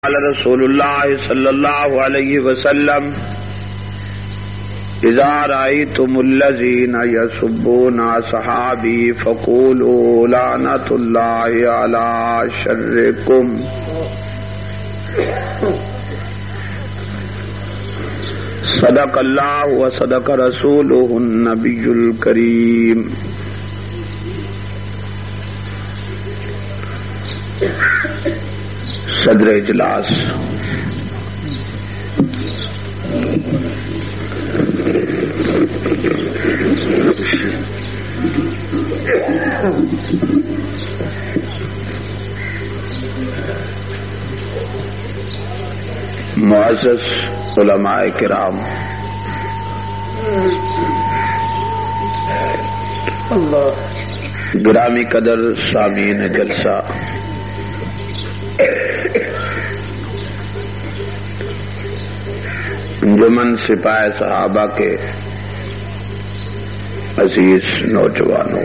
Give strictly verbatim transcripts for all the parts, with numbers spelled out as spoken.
قال رسول اللہ صلی اللہ علیہ وسلم اذا رأيتم الذين يسبون اصحابي فقولوا لعنة الله على شركم صدق اللہ وصدق رسولہ النبی الکریم۔ صدر اجلاس معزز علماء کرام، گرامی قدر سامعین جلسہ، انجمن سپاہ صحابہ کے عزیز نوجوانوں،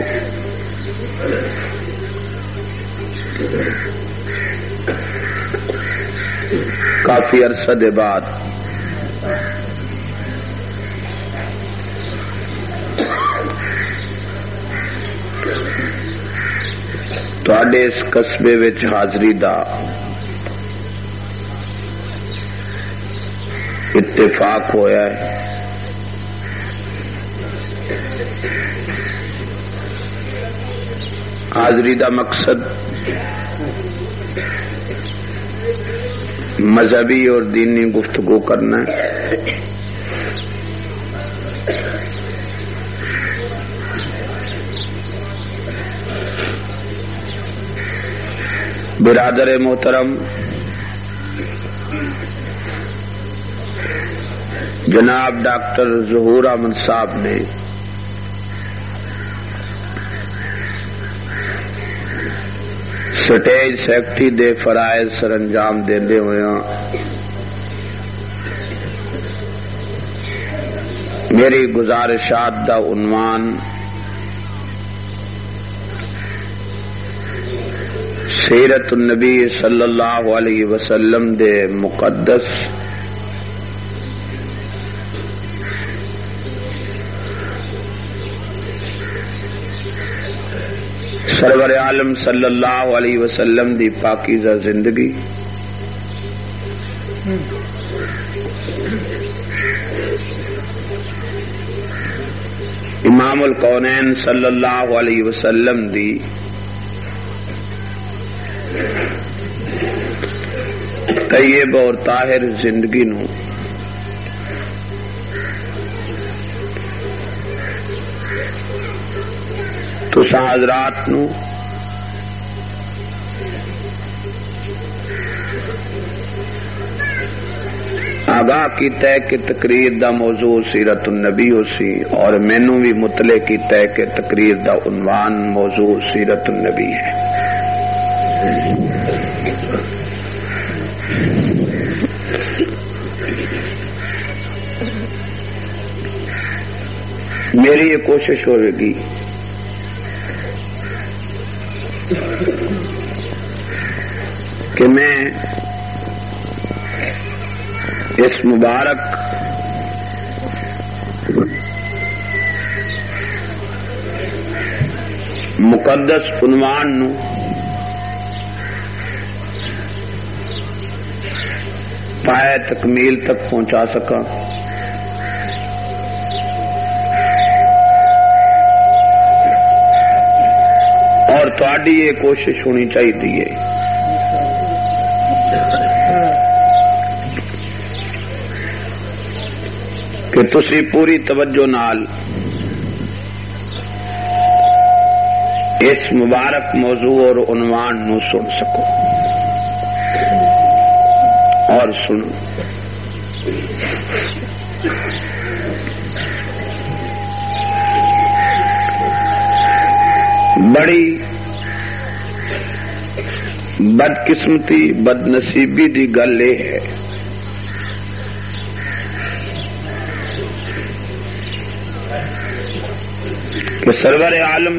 کافی عرصے بعد تواڈے اس قصبے وچ حاضری دا اتفاق ہویا ہے۔ حاضری دا مقصد مذہبی اور دینی گفتگو کرنا ہے۔ برادر محترم جناب ڈاکٹر ظہور احمد صاحب نے سٹیج سیکٹری دے فرائض سر انجام دیندے ہوئے میری گزارشات دا عنوان سیرت النبی صلی اللہ علیہ وسلم دے مقدس سرور عالم صلی اللہ علیہ وسلم دی پاکیزہ زندگی، امام الکونین صلی اللہ علیہ وسلم دی طیب اور طاہر زندگی نو تساں حضرات نو آگاہ کیتا ہے کہ تقریر دا موضوع سیرت النبی ہو سی، اور مینوں بھی مطلع کیتا ہے کہ تقریر دا عنوان موضوع سیرت النبی ہے۔ میری یہ کوشش ہوئے گی کہ میں اس مبارک مقدس عنوان نو پائے تکمیل تک پہنچا سکا، اور تہاڈی یہ کوشش ہونی چاہیے کہ تسی پوری توجہ نال اس مبارک موضوع اور عنوان نو سن سکو، اور سنو۔ بڑی بدقسمتی بد نصیبی دی گل یہ ہے کہ سرور عالم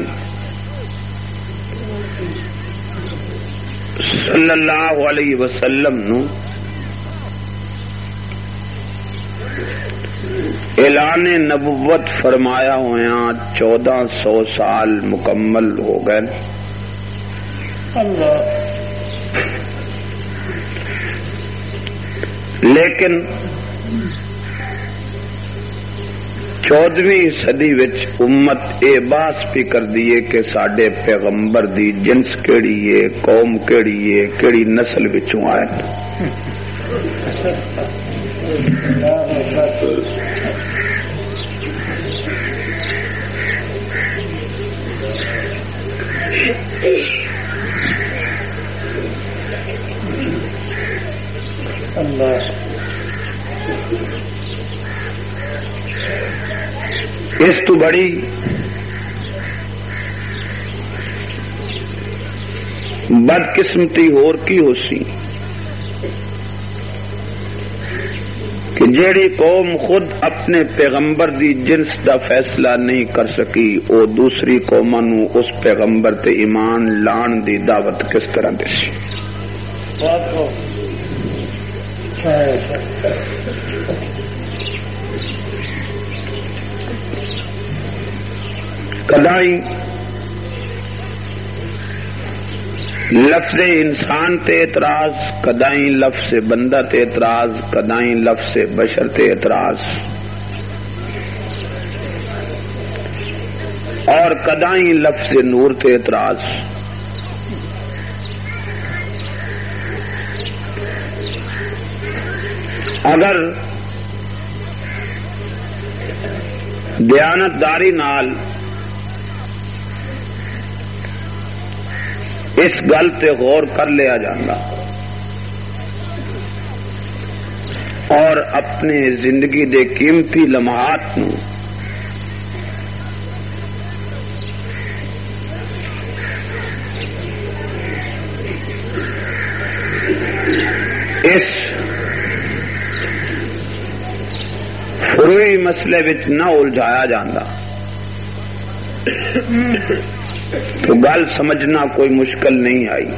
صلی اللہ علیہ وسلم نو اعلان نبوت فرمایا ہویا چودہ سو سال مکمل ہو گئے. لیکن چودہویں صدی وچ امت اے باس بھی کر دیے کہ ساڈے پیغمبر دی جنس کیڑی ہے، قوم کیڑی ہے، کیڑی نسل وچوں آئے. اس تو بڑی بدقسمتی ہور کی ہو سی کہ جیڑی قوم خود اپنے پیغمبر دی جنس دا فیصلہ نہیں کر سکی او دوسری قوماں نو اس پیغمبر تے ایمان لان دی دعوت کس طرح دے سی. کدائی لفظ انسان تے اعتراض، کدائی لفظ بندہ تے اعتراض، کدائی لفظ بشر تے اعتراض، اور کدائی لفظ نور تے اعتراض. اگر دیانتداری نال اس گل تے غور کر لیا جاندہ اور اپنے زندگی دے قیمتی لمحات نو اس فروئی مسئلے وچ نہ الجھایا جاندہ تو گل سمجھنا کوئی مشکل نہیں آئی،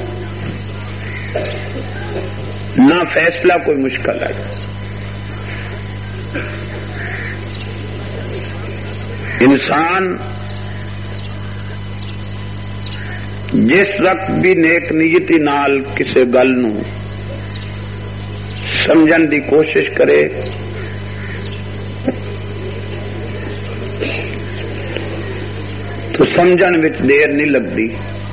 نہ فیصلہ کوئی مشکل آئی. انسان جس وقت بھی نیک نیتی نال کسی گل نو سمجھن دی کوشش کرے تو سمجھن وچ دیر نہیں لگتی.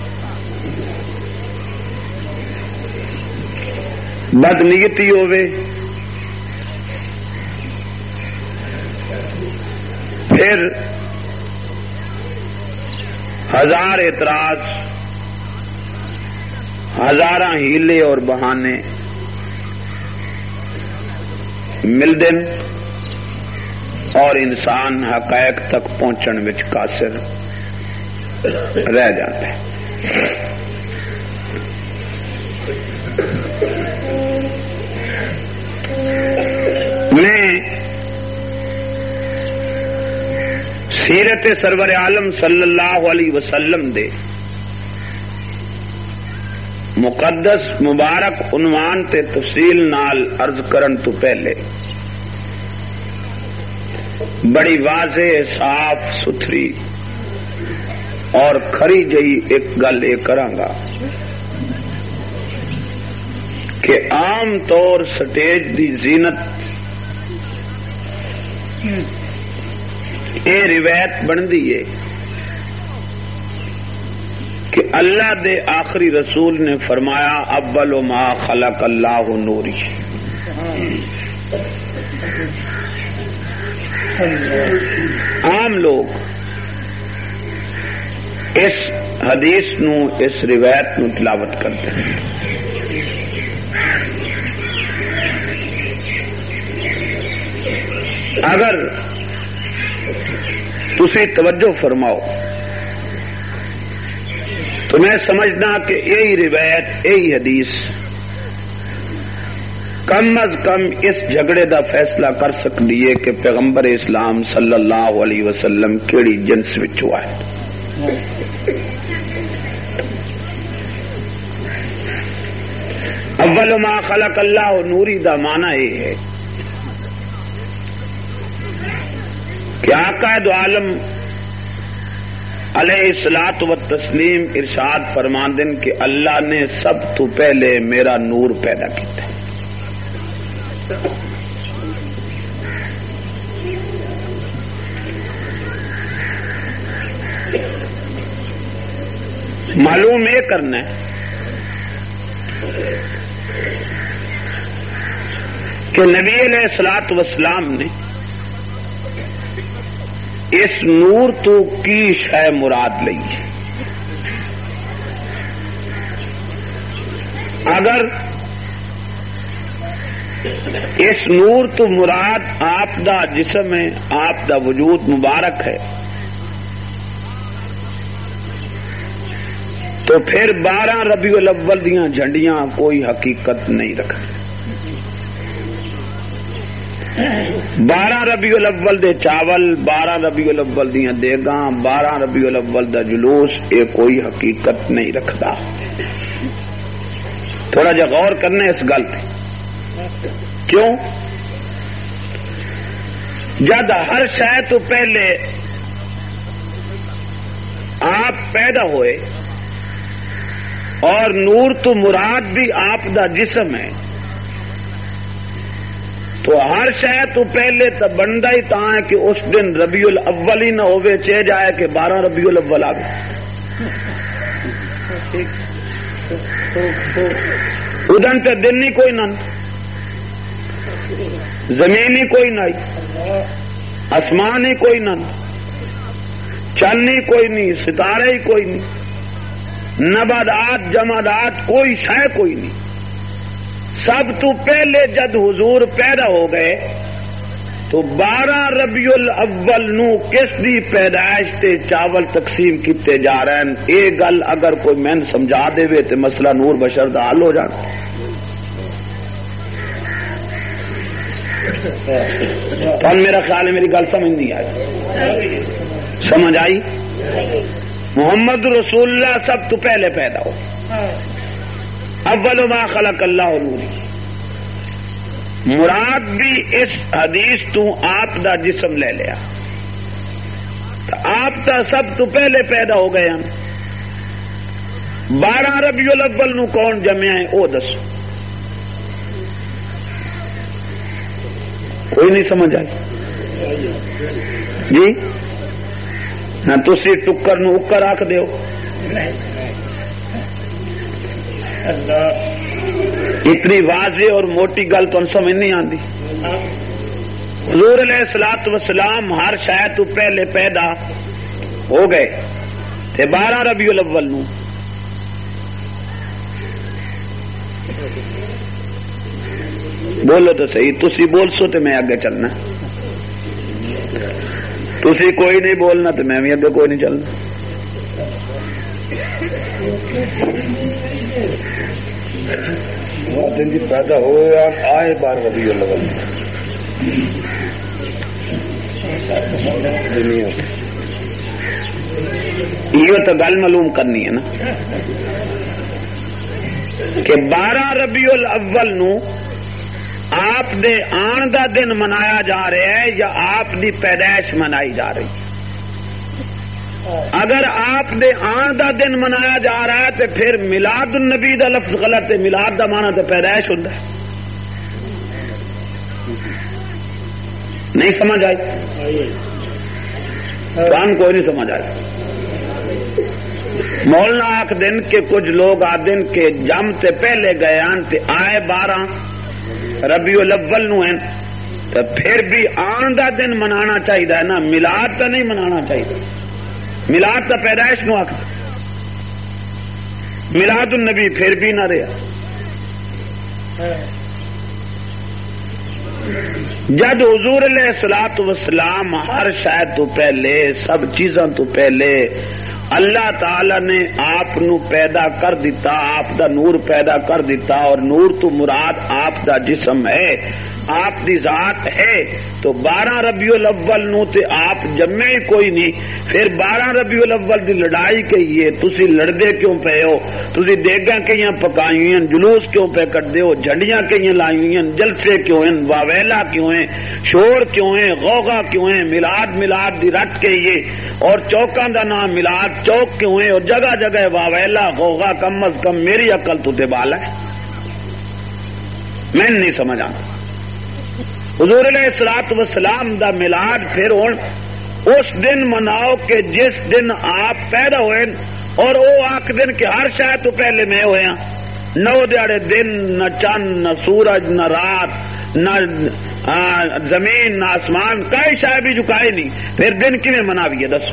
بد نیتی ہووے پھر ہزار اعتراض، ہزاراں ہیلے اور بہانے ملدے اور انسان حقائق تک پہنچن وچ قاصر رہ جاتا ہے. میں سیرت سرور عالم صلی اللہ علیہ وسلم دے مقدس مبارک عنوان تے تفصیل نال عرض کرن تو پہلے بڑی واضح، صاف ستھری اور کھری جئی ایک گل یہ کرانگا کہ عام طور سٹیج دی زینت اے روایت بندی ہے کہ اللہ دے آخری رسول نے فرمایا اول ما خلق اللہ نوری. عام لوگ اس حدیث نو، اس روایت نو تلاوت کرتے ہیں. اگر تسی توجہ فرماؤ تو میں سمجھنا کہ یہی روایت، یہی حدیث کم از کم اس جھگڑے دا فیصلہ کر سکتی ہے کہ پیغمبر اسلام صلی اللہ علیہ وسلم کیڑی جنس وچوں آئے. اول ما خلق اللہ نوری دا معنی یہ ہے کہ آقا دو عالم علیہ الصلوۃ والتسلیم ارشاد فرماندن کہ اللہ نے سب تو پہلے میرا نور پیدا کیتا ہے. معلوم یہ کرنا ہے کہ نبی علیہ الصلوۃ والسلام نے اس نور تو کی شے مراد لئی ہے. اگر اس نور تو مراد آپ دا جسم ہے، آپ دا وجود مبارک ہے، تو پھر بارہ ربیع الاول دیاں جھنڈیاں کوئی حقیقت نہیں رکھتی. بارہ ربیع الاول دے چاول، بارہ ربیع الاول دیاں دیگاں، بارہ ربیع الاول دا جلوس، یہ کوئی حقیقت نہیں رکھتا. تھوڑا جا غور کرنا اس گل پہ. کیوں؟ جد ہر شے تو پہلے آپ پیدا ہوئے اور نور تو مراد بھی آپ دا جسم ہے، تو ہر شے تو پہلے تو بنتا ہی تا ہے کہ اس دن ربیع الاول ہی نہ ہوئے، چہ جائے کہ بارہ ربیع الاول آ گئے. ادن تے دن ہی کوئی نہ، زمین ہی کوئی نہ، آسمان ہی کوئی نہ، چند ہی کوئی نہیں، ستارے ہی کوئی نہیں، نبادات جمادات کوئی شے کوئی نہیں. سب تو پہلے جد حضور پیدا ہو گئے تو بارہ ربیع الاول نو کس دی پیدائش تے چاول تقسیم کیتے جا رہے ہیں. یہ گل اگر کوئی مین سمجھا دے تو مسئلہ نور بشر دا حل ہو جانا. تو میرا خیال ہے میری گل سمجھ نہیں آئی. سمجھ آئی؟ محمد رسول اللہ سب تو پہلے پیدا ہو. اول ما خلق اللہ نور، مراد بھی اس حدیث تو آپ دا جسم لے لیا. تو آپ تا سب تو پہلے پیدا ہو گئے ہم. بارہ ربیع الاول نو کون جمع ہے وہ دسو. کوئی نہیں سمجھ آئی جی؟ نہ تسی ٹکر نو اکر آکھ دیو. اتنی واضح اور موٹی گل تو سمجھ نہیں آتی. حضور علیہ الصلوۃ والسلام ہر شے تو پہلے پیدا ہو گئے تے بارہ ربیع الاول نو. بولو تو صحیح. تسی بول سو تو میں آگے چلنا، تسی کوئی نہیں بولنا تو میں بھی آگے کوئی نہیں چلنا. دن جی پیدا ہوئے آئے بار ربیع الاول یہ تو گل معلوم کرنی ہے نا کہ بارہ ربیع الاول نو آپ دے آن دا دن منایا جا رہا ہے یا آپ دی پیدائش منائی جا رہی ہے. اگر آپ دے آن دا دن منایا جا رہا ہے تو پھر میلاد النبی دا لفظ غلط ہے. میلاد دا معنی تو پیدائش ہوتا ہے. نہیں سمجھ آئی؟ کون کوئی نہیں سمجھ آئی. مولانا آخ دن کے کچھ لوگ آ دن کے جم تے پہلے گئے آن تے آئے بارہ ربیع الاول نو ہیں تو پھر بھی آن دا دن منانا چاہیے نا. میلاد تو نہیں منانا چاہیے. میلاد تا پیدائش نو آخر میلاد النبی پھر بھی نہ رہا. جد حضور علیہ الصلوۃ والسلام ہر شے تو پہلے سب چیزاں تو پہلے اللہ تعالی نے آپ نو پیدا کر دیتا، آپ دا نور پیدا کر دیتا، اور نور تو مراد آپ دا جسم ہے. آپ دی ذات ہے تو بارہ ربیع الاول نو تے آپ جمے ہی کوئی نہیں. پھر بارہ ربیع الاول دی لڑائی کہی ہے, تسی لڑدے کیوں پے ہو؟ تسی دیگاں کئیاں پکائی ہوئی ہیں, جلوس کیوں پہ کٹدے ہو؟ جھنڈیاں کئیاں لائی ہوئی ہیں, جلسے کیوں ہیں, واویلا کیوں ہیں, شور کیوں ہیں, غوغا کیوں ہیں؟ میلاد میلاد دی رٹ کے یہ اور چوکاں دا نام میلاد چوک کیوں ہے اور جگہ جگہ واویلا غوغا؟ کم از کم میری عقل تو تے بالا ہے, میں نہیں سمجھ آتا. حضور علیہ الصلوۃ والسلام دا میلاد پھر ہن اس دن مناؤ کہ جس دن آپ پیدا ہوئے, اور وہ آخ دن کہ ہر شاید تو پہلے میں ہویا. نو دیہڑے دن, نہ چند, نہ سورج, نہ رات, نہ زمین, نہ آسمان, کئی شاید بھی جھکائے نہیں. پھر دن کیویں مناویے دسو؟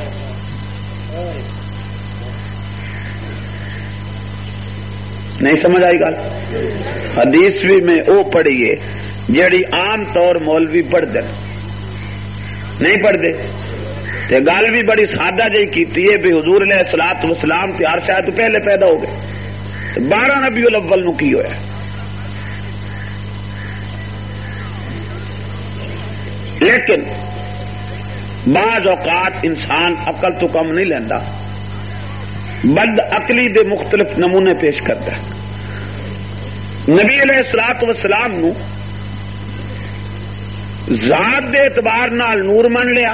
نہیں سمجھ آئی گل؟ حدیث بھی میں او پڑھیے جیڑی عام طور مولوی پڑھ دے, نہیں پڑھ دے. تے گل بھی بڑی سادہ جہی کیتی ہے بھی حضور علیہ الصلوۃ والسلام تے ہر شاید تو پہلے پیدا ہو گئے. بارہ ربیع الاول نو کی ہویا؟ لیکن بعض اوقات انسان عقل تو کم نہیں لیندا, بد عقلی دے مختلف نمونے پیش کرتا ہے. نبی علیہ الصلوۃ والسلام نو ذات دے اعتبار نال نور من لیا,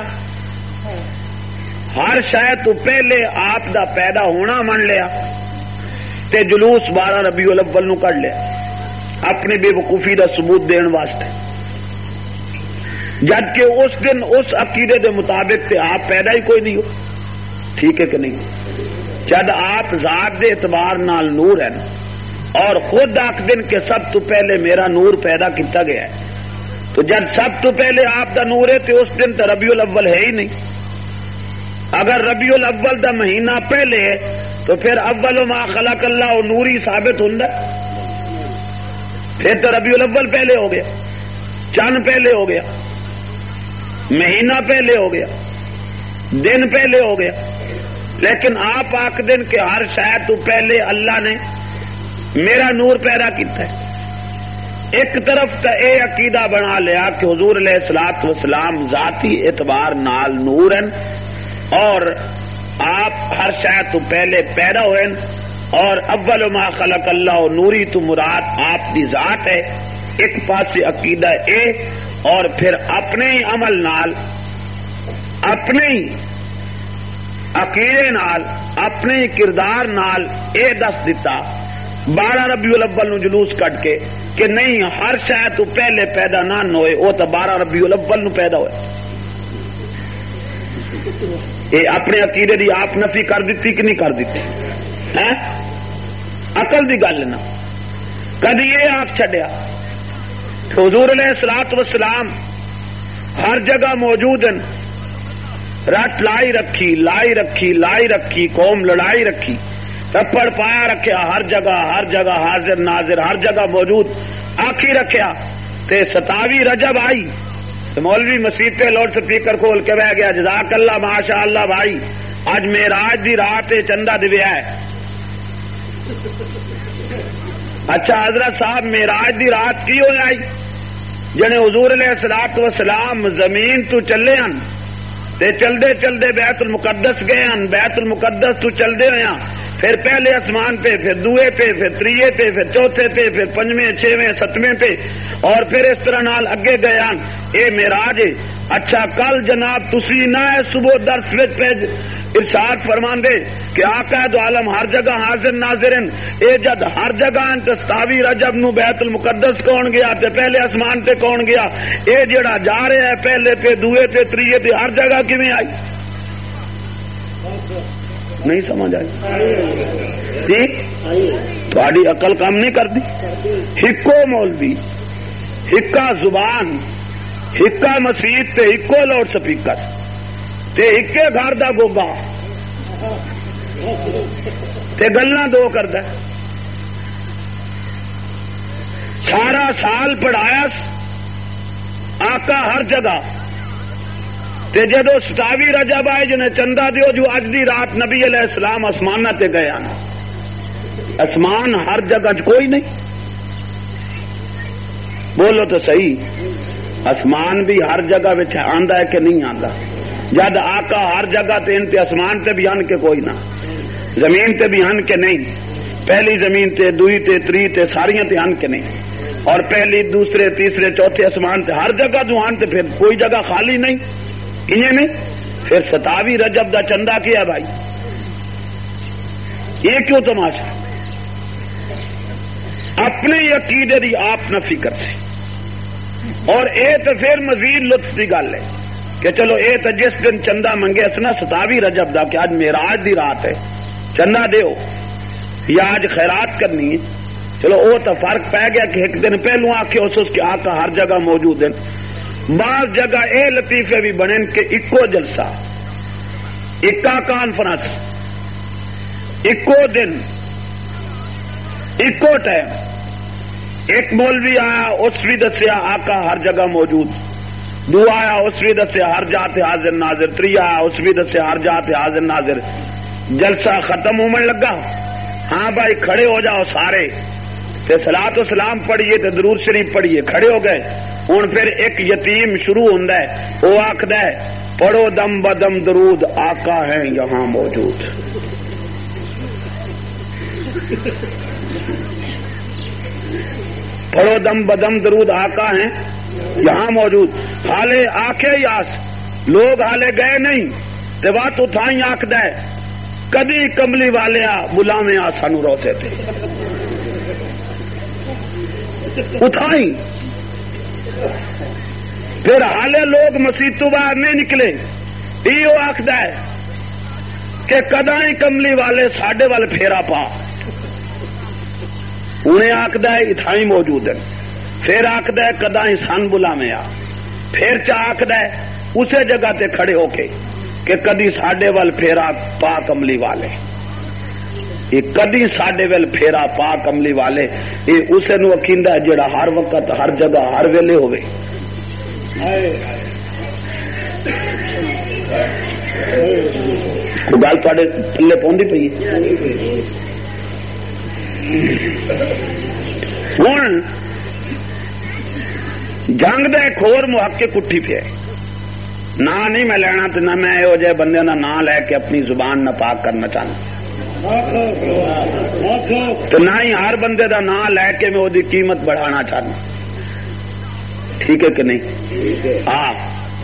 ہر شاید تو پہلے آپ دا پیدا ہونا من لیا, تے جلوس بارہ ربیع الاول نو کر لیا اپنی بے وقوفی دا ثبوت دین واسطے, جبکہ اس دن اس عقیدے دے مطابق تے آپ پیدا ہی کوئی نہیں ہو. ٹھیک ہے کہ نہیں؟ جد آپ ذات دے اعتبار نال نور ہیں اور خود آخ دن کہ سب تو پہلے میرا نور پیدا کیتا گیا ہے, تو جب سب تو پہلے آپ دا نور ہے تو اس دن تو ربیع الاول ہے ہی نہیں. اگر ربیع الاول دا مہینہ پہلے ہے تو پھر اول ما خلق اللہ نوری ثابت ہوندا, پھر تو ربیع الاول پہلے ہو گیا, چند پہلے ہو گیا, مہینہ پہلے ہو گیا, دن پہلے ہو گیا. لیکن آپ آخ دن کہ ہر شاید تو پہلے اللہ نے میرا نور پیدا کیتا ہے. ایک طرف تو اے عقیدہ بنا لیا کہ حضور علیہ الصلوۃ والسلام ذاتی اعتبار نال نور ہیں اور آپ ہر شاید تو پہلے پیدا ہوئے, اور اول ما خلق اللہ نوری تو مراد آپ دی ذات ہے. ایک پاسے عقیدہ اے, اور پھر اپنے ہی عمل نال, اپنے ہی عقیدے نال, اپنے ہی کردار نال اے دس دیتا بارہ ربیع الاول نو جلوس کٹ کے کہ نہیں ہر شاید تو پہلے پیدا نہ ہوئے, وہ تو بارہ ربیع الاول نو پیدا ہوئے. یہ اپنے عقیدے دی آپ نفی کر دیتی کہ نہیں کر دیتی؟ ہے عقل دی گل نا. کدی یہ آپ چھڈیا حضور علیہ الصلوۃ والسلام ہر جگہ موجود ہیں, رٹ لائی رکھی لائی رکھی لائی رکھی, قوم لڑائی رکھی, تپڑ پایا رکھیا, ہر جگہ ہر جگہ حاضر ناظر, ہر جگہ موجود آخی رکھیا. تے ستاوی رجب آئی تو مولوی مسیح پہ لاؤڈ سپیکر کھول کے بہ گیا, جزاک اللہ ماشاء اللہ بھائی, اج معراج دی رات چندہ دیا ہے. اچھا حضرت صاحب معراج دی رات کی ہو آئی؟ جنے حضور علیہ الصلوۃ والسلام زمین تو چلے ہیں تے چلدے چلدے بیت المقدس گئے ہیں, بیت المقدس تو چلدے ہوئے, پھر پہلے آسمان پہ, پھر دوے پہ, پھر تریے پہ, پھر چوتھے پہ, پھر پنجویں چھویں ستویں پہ, اور پھر اس طرح نال اگے گئے ہیں. اے معراج ہے. اچھا کل جناب تسی نہ صبح درس وچ پہ ارشاد فرماندے کہ آقا دو عالم ہر جگہ حاضر ناظر ہیں, اے جد ہر جگہ ہیں تے ستاوی رجب نو بیت المقدس کون گیا تے پہلے آسمان تے کون گیا؟ اے جڑا جا رہا ہے پہلے پہ دوے پہ تریے پہ ہر جگہ کیویں آئی؟ نہیں سمجھ آئی؟ ٹھیک تھوڑی عقل کام نہیں کرتی. ہکو مولوی, ہکا زبان, ہکا مسیت تے ہکو لاؤڈ سپیکر تے ہکے گھر دا گوگا تے گلاں دو کردا. سارا سال پڑھایا آقا ہر جگہ, تے جدو ستاوی رجب آئے جنہیں چندہ دیو جو اج دی رات نبی علیہ السلام آسمان تے گیا. آسمان ہر جگہ کوئی نہیں, بولو تو صحیح. آسمان بھی ہر جگہ وچ آندا ہے کہ نہیں آندا؟ جد آقا ہر جگہ تے ان تے آسمان تے بھی آن کے کوئی نہ، زمین تے بھی آن کے نہیں، پہلی زمین تے دوئی تے تری تے ساریاں تے آن کے نہیں، اور پہلی دوسرے تیسرے چوتھے آسمان تے ہر جگہ جو آن تے پھر کوئی جگہ خالی نہیں، انہیں نہیں؟ پھر ستاوی رجب دا چندہ کیا بھائی؟ یہ کیوں تماشا؟ اپنے عقیدے دی آپ نفی کرتے، اور اے تو پھر مزید لطف کی گل ہے کہ چلو اے تو جس دن چندہ منگے سنا ستاوی رجب دا کہ آج معراج دی رات ہے چندہ دیو یا آج خیرات کرنی ہے، چلو وہ تو فرق پہ گیا کہ ایک دن پہلو آ کے اس کے آقا ہر جگہ موجود ہیں۔ بعض جگہ اے لطیفے بھی بنیں کہ اکو جلسہ، اکا کانفرنس، اکو دن، اکو ٹائم، ایک مولوی آیا اس بھی دسیا آقا ہر جگہ موجود، دو آیا اس بھی دسیا ہر جاتے حاضر ناظر، تری آیا اس بھی دسیا ہر جاتے حاضر ناظر، جلسہ ختم ہونے لگا، ہاں بھائی کھڑے ہو جاؤ سارے، پھر صلاۃ و سلام پڑھیے تو درود شریف پڑھیے، کھڑے ہو گئے، ہوں پھر ایک یتیم شروع ہوتا ہے، وہ آخد ہے پڑھو دم بدم درود آقا ہیں یہاں موجود، پڑھو دم بدم درود آقا ہیں یہاں موجود، حالے آکھے یاس لوگ حالے گئے نہیں تے بات اتھائی آخد ہے کدی کملی والے آ بلاویں آ سانو روتے تھے اتھائی، پھر حالے لوگ مسیح تو باہر نہیں نکلے، یہ آخد ہے کہ کدائی کملی والے ساڈے وال پھیرا پا، انہیں آخد ہے اتھائی موجود ہے، پھر آخد ہے کدائی سن بلاویں آ، پھر چا آخد ہے اسے جگہ تے کھڑے ہو کے کہ کدی ساڈے وال پھیرا پا کملی والے، یہ کدی ساڈے وال پھیرا پا کملی والے، یہ اسے نو اکیندا ہے جڑا ہر وقت ہر جگہ ہر ویلے ہوئے۔ کوئی گل تھوڑے پلے پوندی پئی؟ ہوں جنگ دے ایک ہور محقق اٹھی پیا، نہ نہیں میں لینا تو نہ میں یہو جہ بندے کا نام لے کے اپنی زبان ناپاک کرنا چاہتا، تو نہ ہی ہر بندے کا نام لے کے میں وہی قیمت بڑھانا چاہتا، ٹھیک ہے کہ نہیں؟ ہاں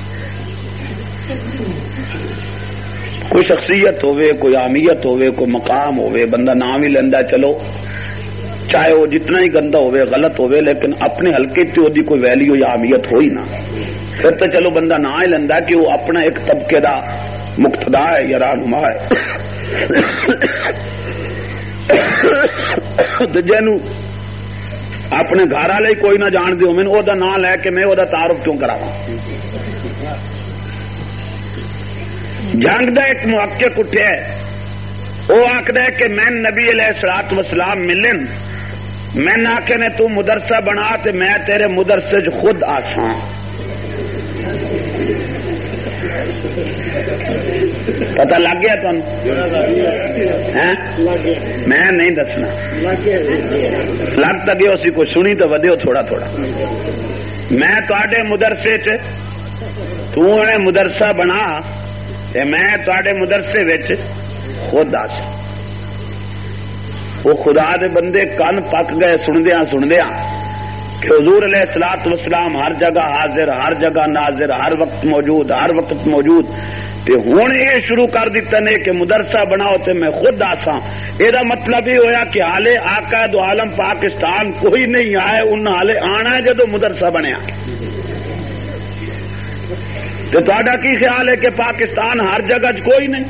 کوئی شخصیت ہوئے، کوئی اہمیت ہوئے، کوئی مقام ہوئے، بندہ نام ہی لینا، چلو چاہے وہ جتنا ہی گندا ہوئے غلط ہوئے، لیکن اپنے حلقے سے وہ کوئی ویلیو یا اہمیت ہوئی نہ، پھر تو چلو بندہ نہ ہی لینا کہ وہ اپنا ایک طبقے دا مقتدا ہے یا رہنما ہے، جنوں اپنے گھر والے کوئی نہ جان دے میں وہ نام لے کے میں وہ تعارف کیوں کراواں؟ جنگ دا ایک محقق اٹھیا ہے، وہ آخد ہے کہ میں نبی علیہ الصلوۃ والسلام ملن، میں نہ آخے نے تو مدرسہ بنا تے میں تیرے مدرسے چ خود آساں، پتہ لگ گیا تم؟ میں نہیں دسنا، لگ تو گیا اسی کوئی سنی تو ودیو تھوڑا تھوڑا، میں تے مدرسے چ تو نے مدرسہ بنا تے میں تے مدرسے وچ خود آسا، وہ خدا دے بندے کن پک گئے سندیاں سندیاں کہ حضور علیہ الصلوۃ والسلام ہر جگہ حاضر، ہر جگہ ناظر، ہر وقت موجود، ہر وقت موجود، تے ہن یہ شروع کر دیتا نے کہ مدرسہ بناؤ تے میں خود آساں، یہ مطلب یہ ہویا کہ حالے آقا دو عالم پاکستان کوئی نہیں آئے، انہاں حالے آنا ہے جدو مدرسہ بنیا، تو تہاڈا کی خیال ہے کہ پاکستان ہر جگہ کوئی نہیں؟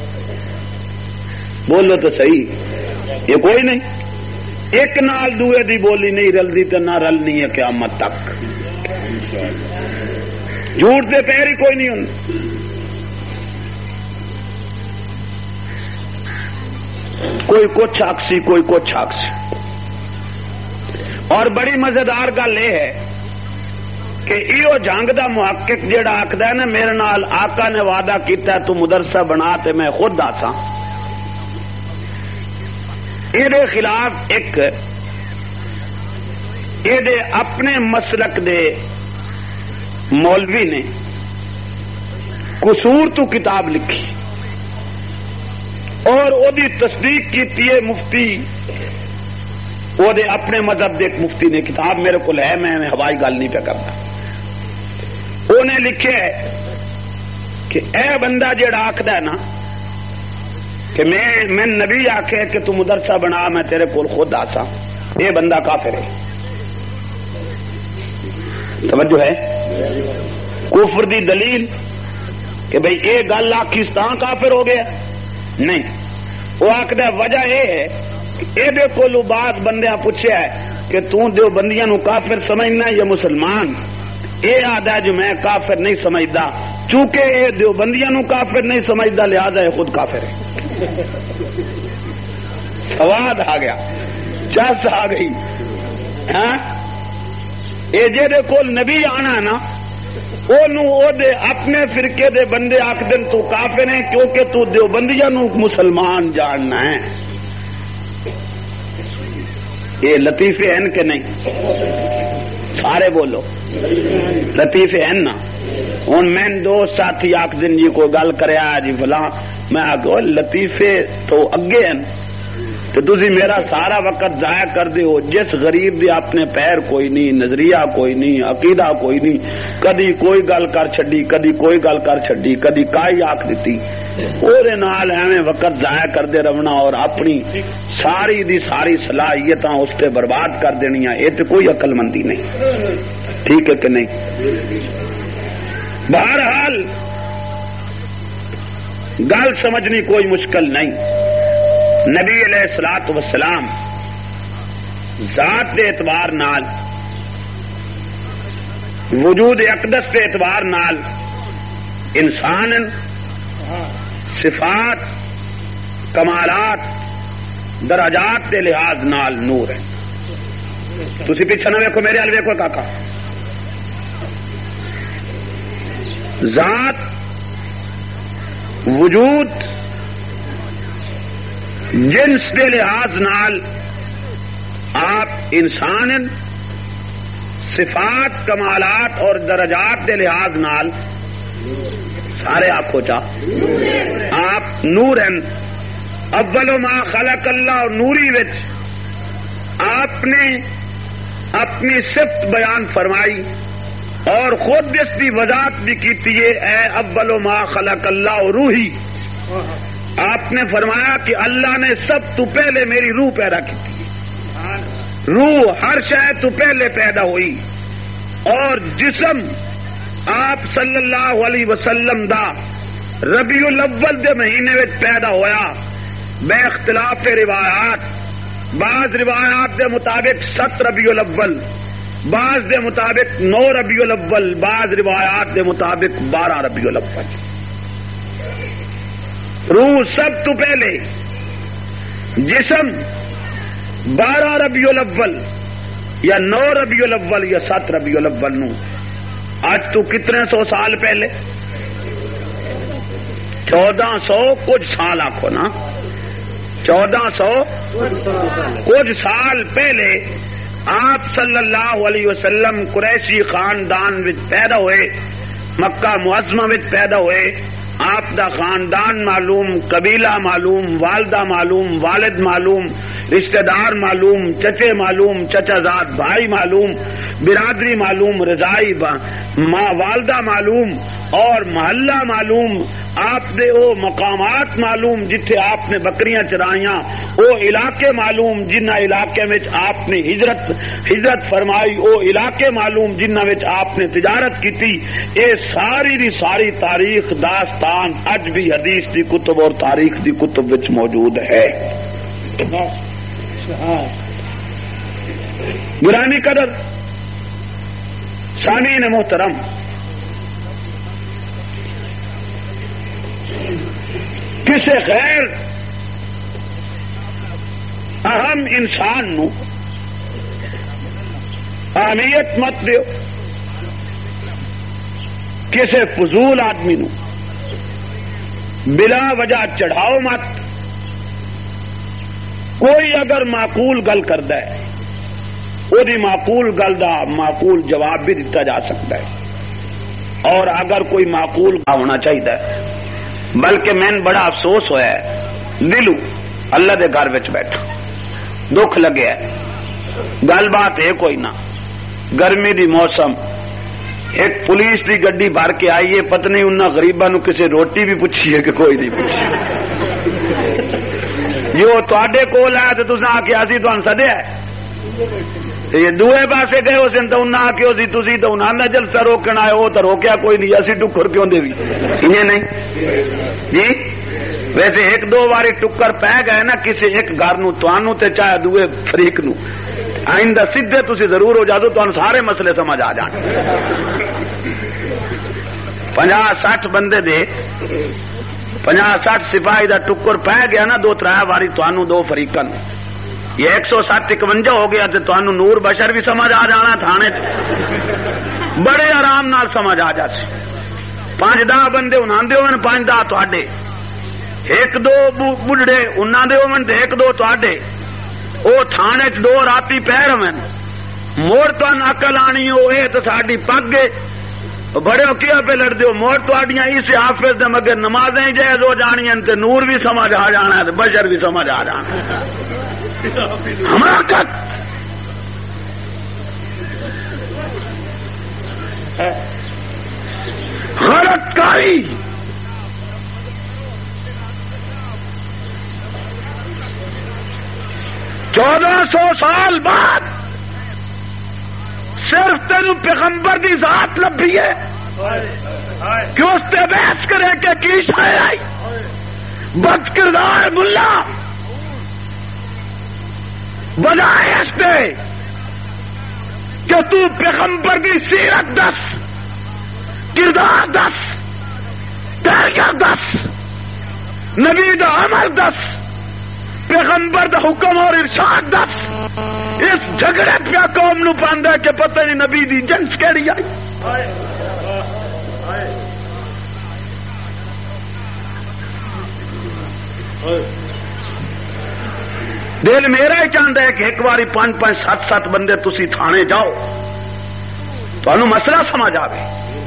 بولو تو صحیح، یہ کوئی نہیں، ایک نال دوے دی بولی نہیں رلدی تو نہ رلنی ہے قیامت تک، جھوٹ دے پیر ہی کوئی نہیں ہوں، کوئی کچھ آکسی کوئی کچھ آکسی۔ اور بڑی مزیدار گل یہ ہے کہ یہ جنگ دا محقق جڑا آخد ہے نا میرے نال آقا نے وعدہ کیتا ہے تو مدرسہ بنا تے میں خود آساں، یہ خلاف ایک یہ اپنے مسلک دے مولوی نے قصور تو کتاب لکھی اور وہ دی تصدیق کی ہے مفتی وہ دے اپنے مذہب دے ایک مفتی نے کتاب میرے کو ہے میں ہوائی گل نہیں پہ کرتا انہیں لکھے کہ اے بندہ جیڑا آکھدا ہے نا کہ میں میں نبی آکھے کہ تو مدرسہ بنا میں تیرے کول خود آسا یہ بندہ کافر ہے توجہ ہے کفر دی دلیل کہ بھئی اے گل آکھستان کافر ہو گیا نہیں وہ آکھدا وجہ یہ ہے کہ اے کولو بعض بندیاں پوچھیا ہے کہ تو دیو بندیاں نو کافر سمجھنا یا مسلمان اے آدھا جو میں کافر نہیں سمجھدا چونکہ اے دیو بندیاں نو کافر نہیں سمجھدا لہذا اے خود کافر ہے سواد آ گیا چس آ گئی ہاں اے جے کول نبی آنا نا اونوں او دے اپنے فرقے دے بندے آکھ دن تو کافر ہیں کیونکہ تو دیوبندیاں نو مسلمان جاننا ہے یہ لطیفے ہیں کہ نہیں سارے بولو لطیفے ہیں نا ہوں میں دو ساتھی آکھ دن جی کوئی گل کریا جی فلاں میں آگو لطیفے تو اگے ہیں تو تسی میرا سارا وقت ضائع کر دے ہو جس غریب دی اپنے پیر کوئی نہیں نظریہ کوئی نہیں عقیدہ کوئی نہیں کدی کوئی گل کر چھڈی کدی کوئی گل کر چھڈی کدی کائی آکھ دیتی اورے نال ایویں وقت ضائع کر دے رہنا اور اپنی ساری دی ساری صلاحیتاں اس تے برباد کر دینیاں اے تے کوئی عقل مندی نہیں ٹھیک ہے کہ نہیں بہرحال گل سمجھنی کوئی مشکل نہیں نبی علیہ الصلوۃ والسلام ذات دے اعتبار نال وجود اقدس دے اعتبار نال انسان صفات کمالات درجات دے لحاظ نال نور ہے تسی پیچھے نہ ویکھو میرے ال ویکھو کاکا ذات وجود جنس کے لحاظ نال آپ انسان صفات کمالات اور درجات کے لحاظ نال سارے آنکھوں چا آپ نور ہیں اول ما خلق اللہ اور نوری وچ آپ نے اپنی صفت بیان فرمائی اور خود اس کی وضاحت بھی کی ہے اے اول ما خلق اللہ روحی آپ نے فرمایا کہ اللہ نے سب تو پہلے میری روح پیدا کی تھی روح ہر شے تو پہلے پیدا ہوئی اور جسم آپ صلی اللہ علیہ وسلم دا ربیع الاول دے مہینے میں پیدا ہویا بے اختلاف روایات بعض روایات دے مطابق ست ربیع الاول بعض دے مطابق نو ربیع الاول بعض روایات دے مطابق بارہ ربیع الاول روح سب تو پہلے جسم بارہ ربیع الاول یا نو ربیع الاول یا سات ربیع الاول نو آج تو کتنے سو سال پہلے چودہ سو کچھ سال آخو نا چودہ سو کچھ سال پہلے آپ صلی اللہ علیہ وسلم قریشی خاندان وچ پیدا ہوئے مکہ معظمہ وچ پیدا ہوئے آپ دا خاندان معلوم قبیلہ معلوم والدہ معلوم والد معلوم رشتہ دار معلوم چچے معلوم چچا زاد بھائی معلوم برادری معلوم رضائی ماں والدہ معلوم اور محلہ معلوم آپ دے او مقامات معلوم جتھے آپ نے بکریاں چرائیاں او علاقے معلوم جنہ علاقے میں آپ نے ہجرت ہجرت فرمائی او علاقے معلوم جنہ میں آپ نے تجارت کی تھی اے ساری دی ساری تاریخ داستان اج بھی حدیث دی کتب اور تاریخ دی کتب وچ موجود ہے گرامی قدر سامعین محترم کسی غیر اہم انسان نو اہمیت مت دیو کسی فضول آدمی نو بلا وجہ چڑھاؤ مت کوئی اگر معقول گل کردا ہے وہ دی معقول گل دا معقول جواب بھی دیتا جا سکتا ہے اور اگر کوئی معقول ہونا چاہیے. بلکہ میں بڑا افسوس ہوا ہے دلو اللہ دے گھر وچ بیٹھا دکھ لگیا ہے. گل بات ہے کوئی نہ گرمی دی موسم ایک پولیس دی گڈی بھر کے آئی ہے پتہ نہیں انہاں غریباں نو کسے روٹی بھی پوچھی ہے کہ کوئی نہیں پوچھی. جو تواڈے کول آیا تے تساں آکھیا اسی تہاں سدیا ہے یہ دوے پاسے گئے ہو سن تے انہاں آکھیا سی تسی تے انہاں دا جلسہ روکن آئے ہو تے روکیا کوئی نہیں اسی ٹکر کیوں دے وی انہیں نہیں جی. ویسے ایک دو باری ٹکر پی گئے نا کسی ایک گھر نو تانوں تے چاہے دوے فریق نو آئندہ سیدھے تسی ضرور ہو جاؤ تو سارے مسئلے سمجھ آ جان. پنجا سٹھ بندے دے پنجا سٹھ سپاہی دا ٹکر پی گیا نا دو ترائے باری تانوں دو فریقاں یہ ایک سو سات اکونجا ہو گیا تو تانوں نور بشر بھی سمجھ آ جانا تھانے بڑے آرام نال سمجھ آ جا سی. پانچ دہ بندے انہاں دے ہون پانچ دہ تواڈے ایک دو بڑھڑے انہاں دے ہون تے ایک دو تواڈے او تھانے چ دو راتی پہ رہن موڑ تن عقل آنی ہو اے تے ساڈی پگ بڑے ہو کیا پہ لڑ دیو موڑ تواڈیاں اس حافظ دے مگر نمازیں جائز ہو جانیاں تے نور بھی سمجھ آ جانا ہے تے بشر بھی سمجھ آ جانا. حماقت غلط کاری چودہ سو سال بعد صرف تینوں پیغمبر دی ذات لبھی ہے کہ اس تے بحث کرے کہ کی شاید آئی بد کردار ملا بجائے اس نے کہ تو پیغمبر کی سیرت دس کردار دس کاریگر دس نبی دا عمل دس پیغمبر دا حکم اور ارشاد دس. اس جھگڑے پہ قوم نو پاندا کہ پتہ نہیں نبی دی جنس کیڑی آئی. دل میرا ہی چاہتا ہے کہ ایک باری پانچ پانچ سات سات بندے تسی تھانے جاؤ تانوں مسئلہ سمجھ آوے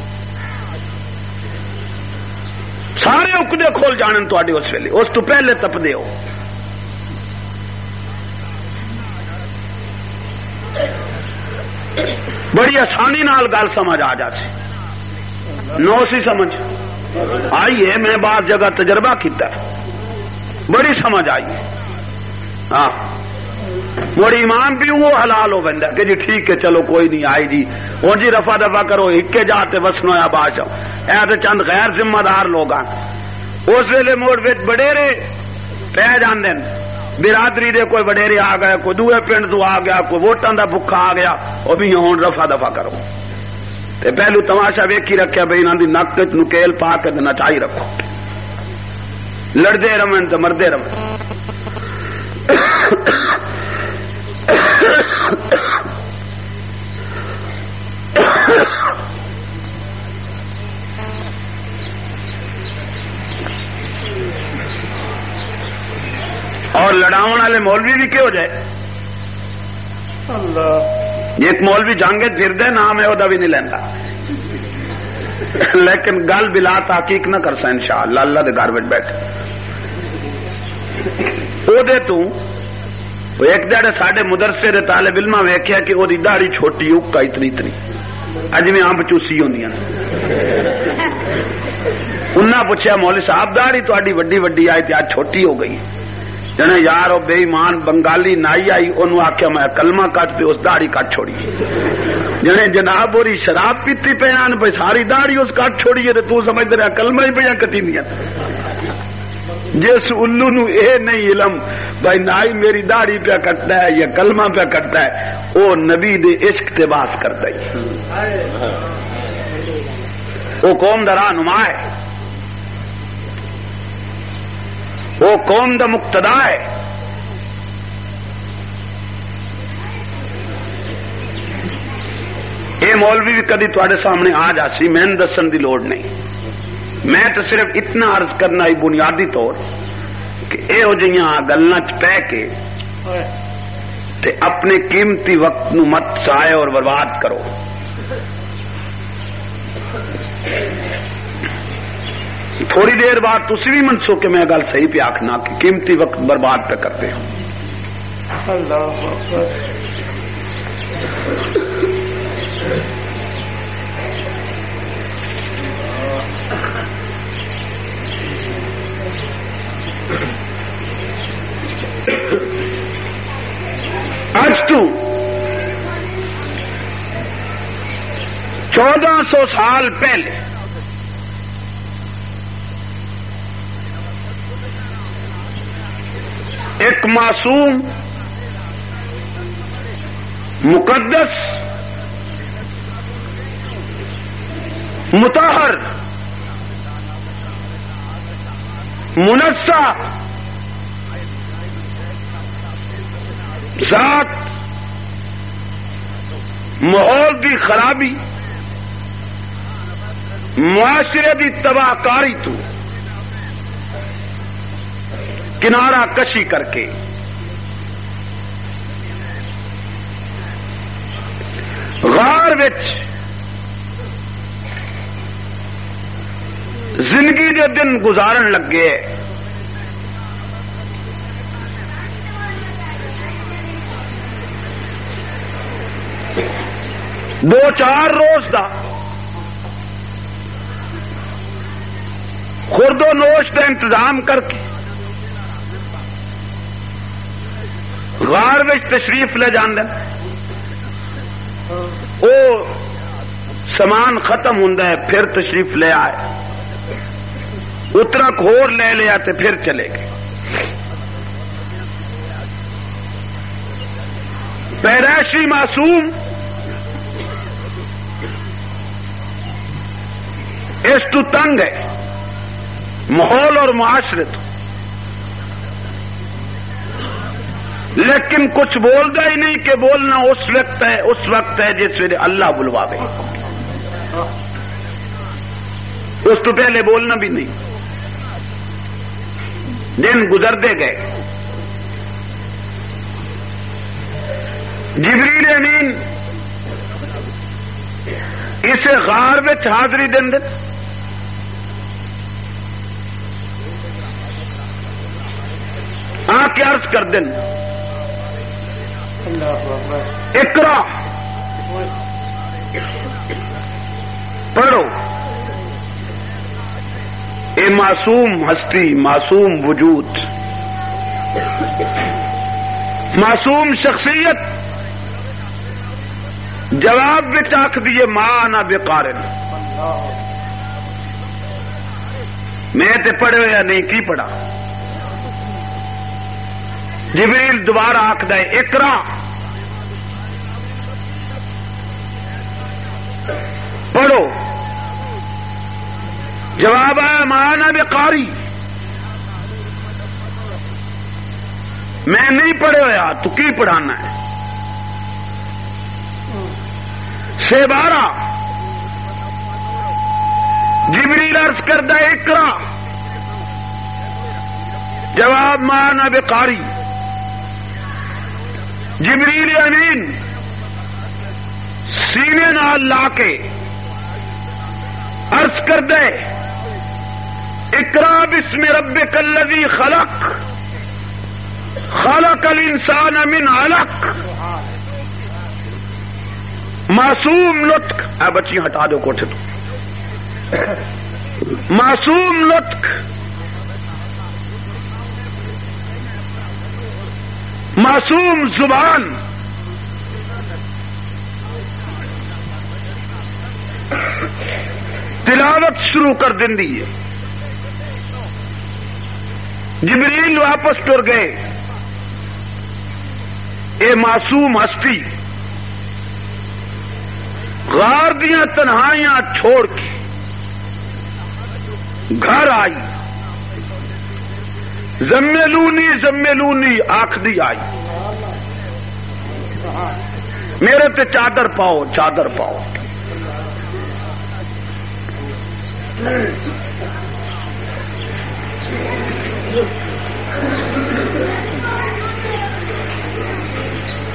سارے عقدے کھول جانن تواڈے اس ویلے اس تو پہلے تپدے ہو. بڑی آسانی نال گل سمجھ آ جا سی نو سی سمجھ آئی ہے. میں بعض جگہ تجربہ کیتا ہے بڑی سمجھ آئی ہے. ہاں بڑی ایمان بھی وہ حلال ہو بندہ کہ جی ٹھیک ہے چلو کوئی نہیں آئی جی اور جی رفع دفع کرو اکے جاتے وسنو یا بادشاہ اے تو چند غیر ذمہ دار لوگ ہیں. اس ویلے موڑ وچ وڈیرے پہ جاندے برادری دے کوئی وڈیرے آ گئے کوئی دوے پنڈ تو آ گیا کوئی ووٹاں دا بھکھا آ گیا وہ بھی ہون رفع دفع کرو تے پہلو تماشا ویکھی رکھیا بھئی انہاں دی نک وچ نکیل پا کے نچائی رکھو لڑدے رہن تے مردے رہن. اور لڑاؤن والے مولوی بھی کیوں جائے اللہ ایک مولوی جانگے پھر دے نام ہے وہ بھی نہیں لینا لیکن گل بلا تحقیق نہ کرسا انشاءاللہ اللہ دے گھر وچ بیٹھ او دے تو ایک دڑے ساڈے مدرسے دے طالب علماں ویکھیا کہ او دی داڑھی چھوٹی اکا اتنی اتنی اج میں امب چوسی ہوندیاں انہاں پوچھیا مولوی صاحب داڑھی تہاڈی وڈی وڈی آئی تے اج چھوٹی ہو گئی جنے یار وہ بے ایمان بنگالی نائی آئی انہوں آخیا میں کلمہ کٹ پہ اس داڑھی کٹ چھوڑی جنے جناب اوری شراب پیتی پہ آن پہ ساری داڑھی اس کٹ چھوڑی ہے تو سمجھ رہا کلمہ ہی پہ کٹی دیا جس الو نو اے نہیں علم بھائی نائی میری داڑھی پہ کٹتا ہے یا کلمہ پہ کٹتا ہے او نبی دے عشق تے باس کرتا ہے وہ قوم دا راہنما ہے وہ قوم دا مقتدا ہے. اے مولوی بھی کدی تواڈے سامنے آ جا سی میں دسن دی لوڑ نہیں میں تو صرف اتنا عرض کرنا ہی بنیادی طور کہ اے ہو جیاں گلاں چ پہ کے تے اپنے قیمتی وقت نو مت ضائع اور برباد کرو. تھوڑی دیر بعد تسی بھی منسو کہ میں گل صحیح پہ آخنا کہ قیمتی وقت برباد پہ کرتے ہوں. اللہ اکبر. آج تو چودہ سو سال پہلے ایک معصوم مقدس مطہر منزہ ذات ماحول دی خرابی معاشرے دی تباہ کاری تو کنارہ کشی کر کے غار وچ زندگی دے دن گزارن لگے. دو چار روز دا خورد و نوش کا انتظام کر کے غار وچ تشریف لے جان دیں. او سامان ختم ہوندا ہے پھر تشریف لے آئے, اتنا ہور لے لیا تے پھر چلے گئے. پیدائشی معصوم اس تو تنگ ہے ماحول اور معاشرے تو, لیکن کچھ بولتا ہی نہیں کہ بولنا اس وقت ہے اس وقت ہے جس ویلے اللہ بلواوے. اس تو پہلے بولنا بھی نہیں. دن گزرتے گئے. جبریل امین اسے غار میں حاضری دن دن آ کے عرض کر دن اقرا پڑھو. اے معصوم ہستی, معصوم وجود, معصوم شخصیت جواب میں آخ دیے ماں نہ بے قارن. میں تے پڑھے یا نہیں کی پڑھا. جبریل دوبارہ آخد ہے اقرا, پڑھو. جواب آیا ماں نہ بے قاری, میں نہیں پڑھے ہوا تو کی پڑھانا ہے. سے بارہ جبریل عرض کردہ اقرا, جواب ماں نہ بے قاری. جبریل امین سینے نال لا کے عرض کر دے اقرا بسم ربک الذی خلق خلق الانسان من علق. معصوم نطق, اے بچی ہٹا دو کوٹھے تو. معصوم نطق, معصوم زبان, تلاوت شروع کر دیں دی. جبریل واپس ٹر گئے. اے معصوم ہستی غار دیاں تنہائیاں چھوڑ کے گھر آئی. زملونی زملونی آخری آئی, میرے تے چادر پاؤ چادر پاؤ.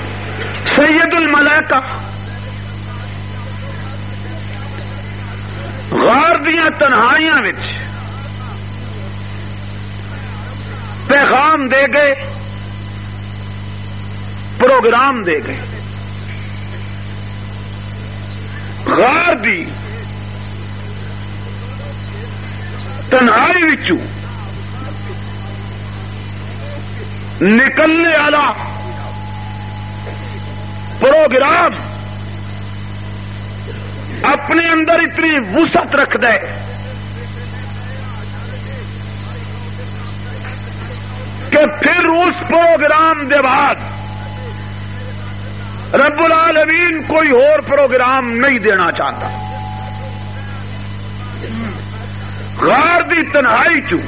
سید الملائکہ دیاں تنہائیاں وچ پیغام دے گئے، پروگرام دے گئے. غار دی تنہائی وچوں نکلنے والا پروگرام اپنے اندر اتنی وسعت رکھدا ہے کہ پھر اس پروگرام دے بعد رب العالمین کوئی اور پروگرام نہیں دینا چاہتا. غار دی تنہائی چوں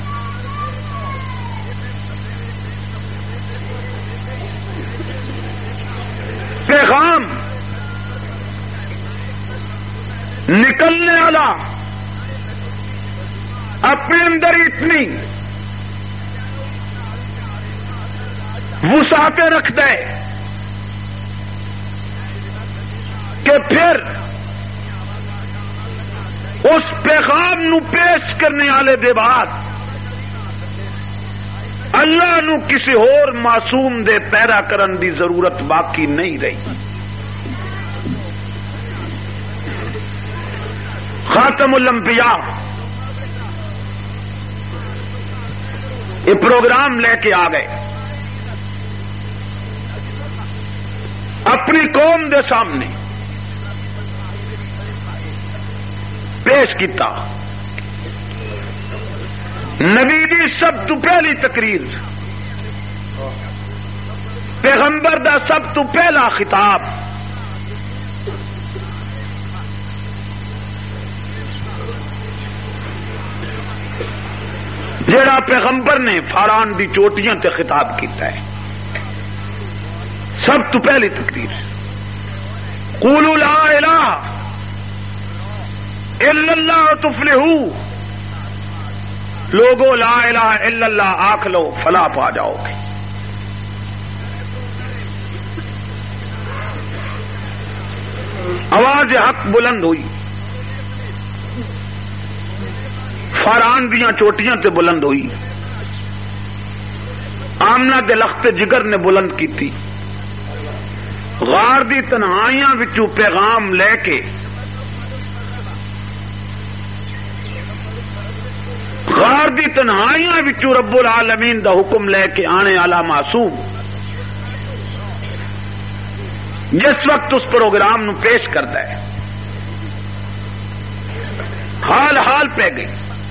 پیغام نکلنے والا اپنے اندر اتنی وسعتیں رکھتا ہے کہ پھر اس پیغام نو پیش کرنے والے دے بعد اللہ نو کسی اور معصوم دے پیرا کرن دی ضرورت باقی نہیں رہی. خاتم الانبیاء یہ پروگرام لے کے آ گئے، اپنی قوم دے سامنے پیش کیتا. نبی دی سب تو پہلی تقریر، پیغمبر دا سب تو پہلا خطاب، جڑا پیغمبر نے فاران دی چوٹیاں تے خطاب کیتا ہے. سب تو پہلی تقریر قولوا لا الہ الا اللہ تفلحوا، لوگو لا الہ الا اللہ آکھ لو فلاح پا جاؤ گے. آواز حق بلند ہوئی، فاران دیاں چوٹیاں تے بلند ہوئی، آمنہ دے لخت جگر نے بلند کیتی. غار دی تنہائیاں وچوں پیغام لے کے غار دی تنہائیاں وچوں رب العالمین دا حکم لے کے آنے والا معصوم جس وقت اس پروگرام نو پیش کرتا ہے، حال حال پہ گئی.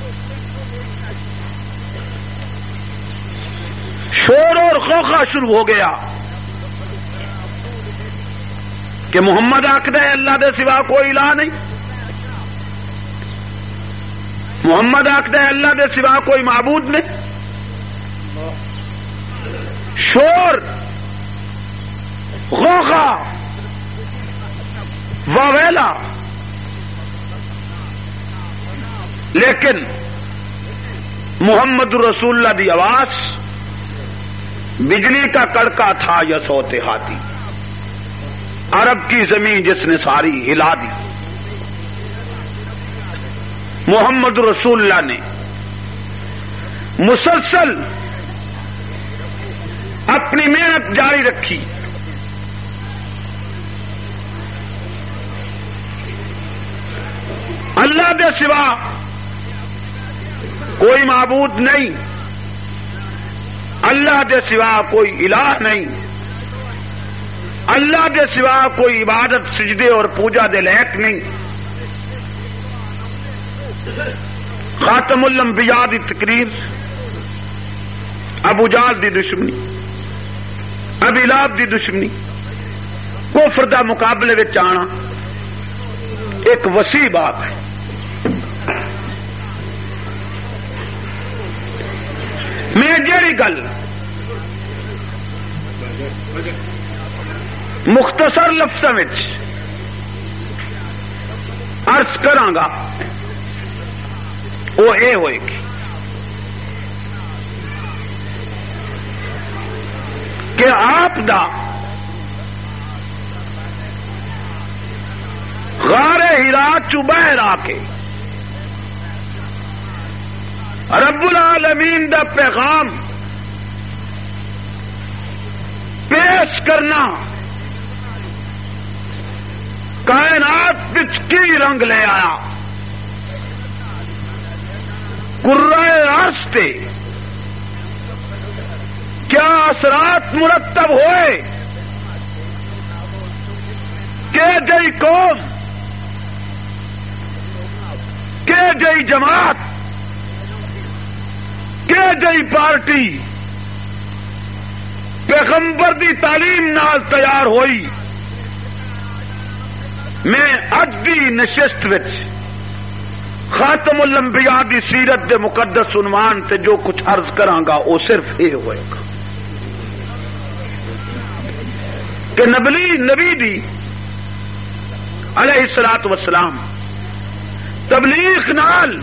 شور اور خوخا شروع ہو گیا کہ محمد آخر ہے اللہ دے سوا کوئی الہ نہیں، محمد آخر ہے اللہ دے سوا کوئی معبود نہیں. شور غوغا واویلا، لیکن محمد رسول اللہ دی آواز بجلی کا کڑکا تھا یا سوتے ہاتھی، عرب کی زمین جس نے ساری ہلا دی. محمد رسول اللہ نے مسلسل اپنی محنت جاری رکھی. اللہ دے سوا کوئی معبود نہیں، اللہ دے سوا کوئی الہ نہیں، اللہ دے سوا کوئی عبادت سجدے اور پوجا دے لائق نہیں. خاتم الانبیاء دی تقریر، ابو جہل دی دشمنی، ابی لہب دی دشمنی، کفر دا مقابلے وچ آنا ایک وسیع بات ہے. میں جیڑی گل مختصر لفظاں وچ عرض کراں گا وہ اے ہوئے گی کہ آپ دا غار ہرا چو باہر آ کے رب العالمین دا پیغام پیش کرنا کائنات وچ کی رنگ لے آیا. قرائے عرش تے کیا اثرات مرتب ہوئے کہ جئی قوم کہ جئی جماعت کہ جئی پارٹی پیغمبر دی تعلیم نال تیار ہوئی. میں اج دی نشست وچ خاتم الانبیاء دی سیرت دے مقدس عنوان تے جو کچھ عرض کراں گا وہ صرف یہ ہوئے گا کہ نبی نبی دی علیہ الصلوۃ والسلام تبلیغ نال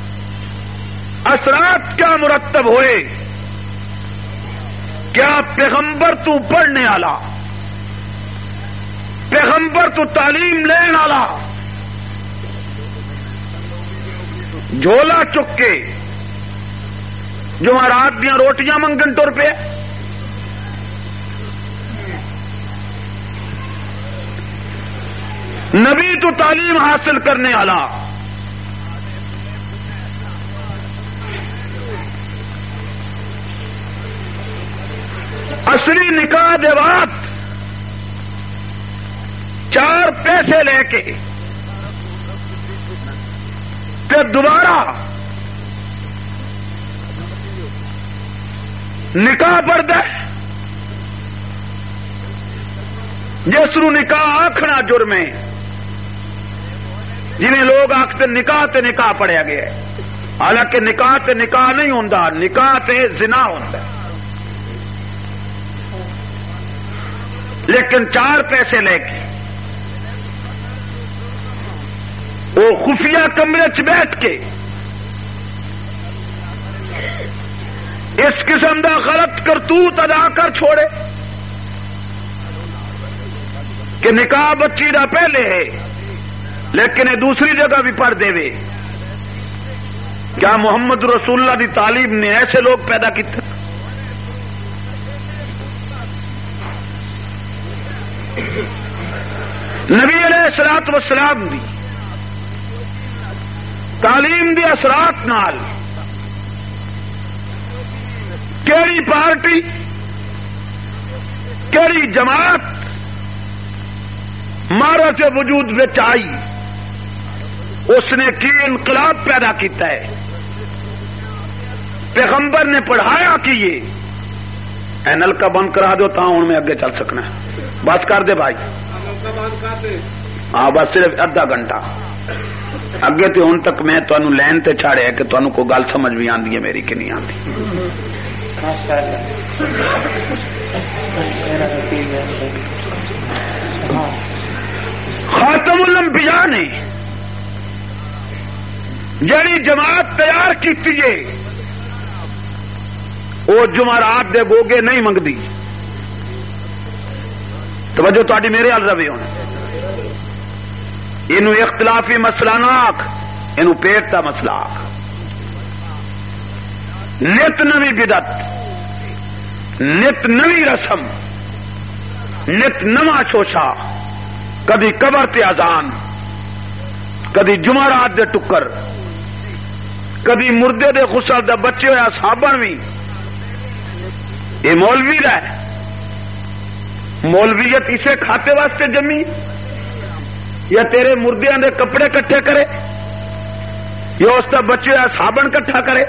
اثرات کیا مرتب ہوئے. کیا پیغمبر تو پڑھنے والا، پیغمبر تو تعلیم لینے والا جھولا چک کے جمعرات دیاں روٹیاں منگن ٹر پہ، نبی تو تعلیم حاصل کرنے والا اصلی نکاح دے بعد چار پیسے لے کے تے دوبارہ نکاح پڑھتا ہے، جس نو نکاح آخنا جرم ہے. جنہیں لوگ آختے نکاح تے نکاح پڑھیا گیا ہے، حالانکہ نکاح تے نکاح نہیں ہوندا، نکاح تے زنا ہوندا ہے. لیکن چار پیسے لے کے وہ خفیہ کمرے چ بیٹھ کے اس قسم دا غلط کرتوت ادا کر چھوڑے کہ نکاح بچی دا پہلے ہے لیکن یہ دوسری جگہ بھی پڑھ دے وے. کیا محمد رسول اللہ دی تعلیم نے ایسے لوگ پیدا کیتے؟ نبی علیہ الصلوۃ والسلام دی تعلیم دی اثرات نال کیڑی پارٹی کیڑی جماعت معرض وجود وچ آئی، اس نے کی انقلاب پیدا کیتا ہے. پیغمبر نے پڑھایا کہ یہ اے نلکا بند کرا دو تا ہوں میں اگے چل سکنا ہے. بات کر دے بھائی، ہاں بس صرف ادھا گھنٹہ اگے تو ہوں تک میں تمہیں لین تے چھاڑیا کہ تمہیں کوئی گل سمجھ بھی آتی ہے میری کہ نہیں آتی. خاتم الانبیاء نے جڑی جماعت تیار کی وہ جمعرات دے گوگے نہیں منگتی. توجہ تاری میرے حال رہے ہوں. یہ اختلافی مسئلہ نہ آخ، یہ پیٹ کا مسئلہ آخ. نت نوی بدت، نت نوی رسم، نت نواں شوشا، کدی قبر تے اذان، کدی جمعرات دے ٹکر، کدی مردے دے غسل دے بچے ہویا صابن بھی. یہ مولوی دا ہے. مولویت اسے کھاتے واسطے جمی یا تیرے مردیاں دے کپڑے کٹھے کرے یا اس کا بچے ہویا صابن کٹھا کرے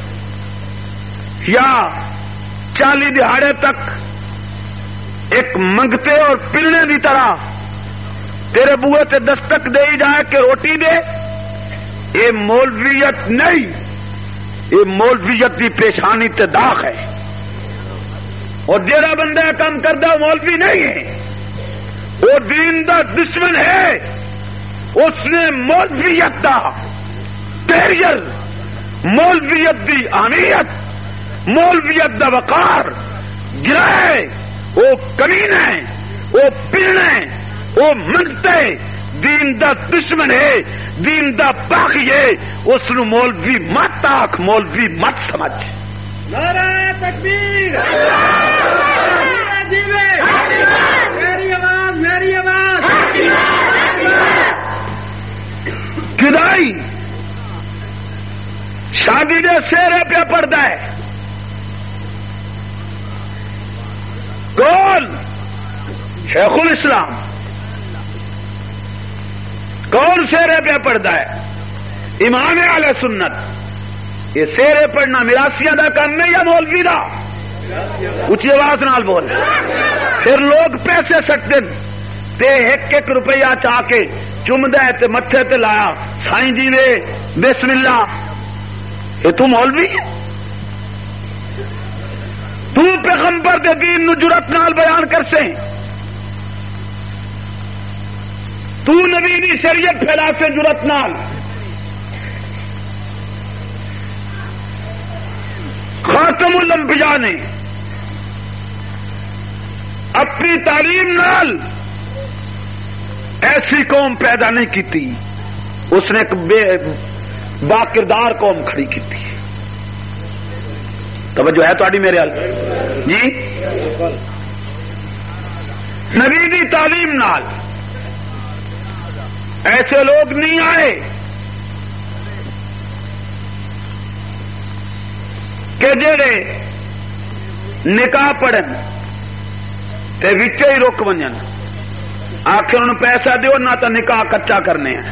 یا چالی دہاڑے تک ایک منگتے اور پلنے دی طرح تیرے بوئے تے دستک دے ہی جائے کہ روٹی دے. یہ مولویت نہیں، یہ مولویت دی پیشانی تے داغ ہے. اور جڑا بندہ کام کردا وہ مولوی نہیں ہے، وہ دین دا دشمن ہے. اس نے مولویت دا کیریئر، مولویت دی اہمیت، مولویت دا وقار گرائے. وہ کمینے، وہ پلنے، وہ منگتے دین دا دشمن ہے، دین دا باغی ہے، اس نو مولوی مت آکھ، مولوی مت سمجھ۔ نعرہ تکبیر، میری آواز میری آواز، جدائی شادی دے سہرے پہ پڑتا ہے، کون؟ شیخ الاسلام۔ کون سہرے پہ پڑتا ہے؟ امام اہل سنت۔ یہ سہرے پڑھنا میراسیاں دا کام نہیں یا مولوی دا؟ اچھی آواز نال بول۔ پھر لوگ پیسے سٹتے تے ایک ایک روپیہ چاہ کے چمدا ہے تے متھے تے لایا، سائیں جی نے بسم اللہ۔ یہ تو مولوی ہے؟ تو پیغمبر دے دین نو جرأت نال بیان کر سے، تو نبی دی شریعت پھیلا سے جرأت نال، خاتم الانبیاء نے اپنی تعلیم نال ایسی قوم پیدا نہیں کیتی، اس نے ایک بے با کردار قوم کھڑی کیتی۔ توجہ ہے تہاڈی میرے حال جی؟ نبی دی تعلیم نال ایسے لوگ نہیں آئے کہ جڑے نکاح پڑھن تے وچے ہی رک ونجن، آخر انہوں پیسہ دیو نہ تو نکاح کچا کرنے ہیں۔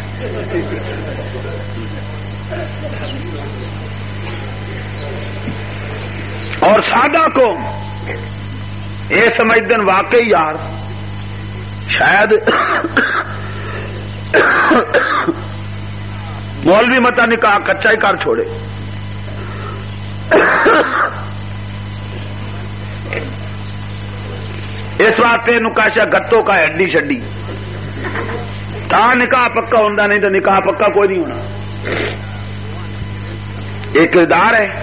اور سادہ کو یہ سمجھ دن واقعی یار شاید مولوی متا نکاح کچا ہی کر چھوڑے۔ اس واسطے نکاشا گتوں کا ہڈی شڈی تا نکاح پکا ہوتا، نہیں تو نکاح پکا کوئی نہیں ہونا۔ ایک کردار ہے،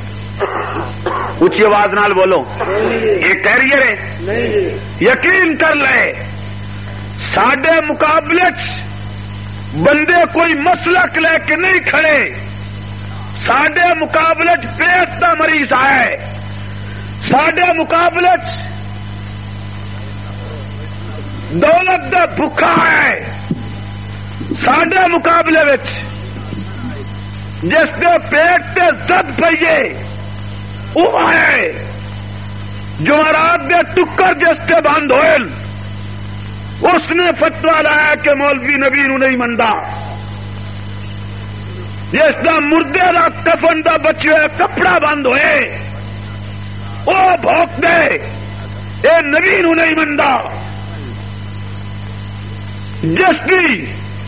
اچھی آواز نال بولو، ایک کیریئر ہے۔ یقین کر لے ساڈے مقابلے بندے کوئی مسلک لے کے نہیں کھڑے، ساڈے مقابلے پیٹ دا مریض آئے، ساڈے مقابلے دولت دا بھکھا ہے، ساڈے مقابلے وچ جس دے پیٹ تے زد پئیے وہ ہے، جمعرات دے ٹکر جس تے بند ہوئے اس نے فتوا لایا کہ مولوی نبی نو نہیں مندا، جس دا مردے دا کفن دا بچے کپڑا بند ہوئے وہ بھوک دے اے نبی نو نہیں مندا، جس کی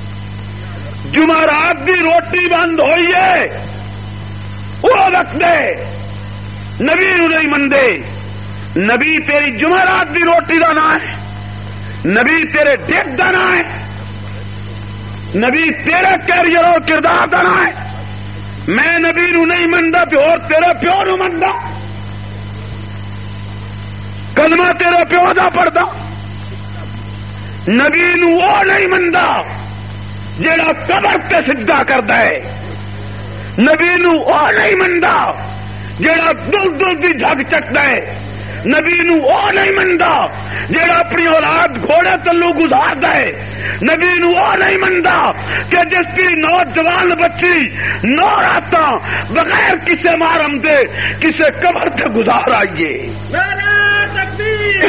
جمعرات دی روٹی بند ہوئی ہے وہ رکھ دے نبی نو نہیں مندے۔ نبی تیری جمعرات دی روٹی دا نام ہے، نبی تیرے ڈیک دا نام ہے، نبی تیرے کیریئر اور کردار دا نام ہے۔ میں نبی نو نہیں مندا تے اور تیرے پیو نو مندا، کلمہ تیرے پیو دا پڑھدا۔ نبی نو وہ نہیں مندا جیڑا قبر تے سجدہ کردا ہے، نبی نو وہ نہیں مندا جیڑا دل دل دی جھگ چکدا ہے، نبی نو وہ نہیں مندا جیڑا اپنی اولاد گھوڑے تلو گزاردا ہے، نبی نو وہ نہیں مندا کہ جس کی نوجوان بچی نو راتاں بغیر کسے مارم دے کسے قبر تے گزار آئیے۔ نعرہ تکبیر،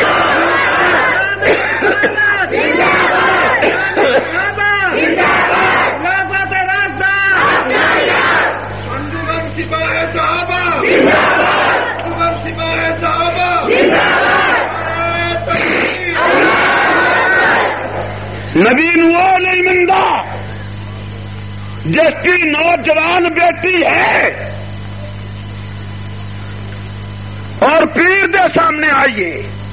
نبی نو وہ نہیں مندا جس کی نوجوان بیٹی ہے اور پیر دے سامنے آئیے،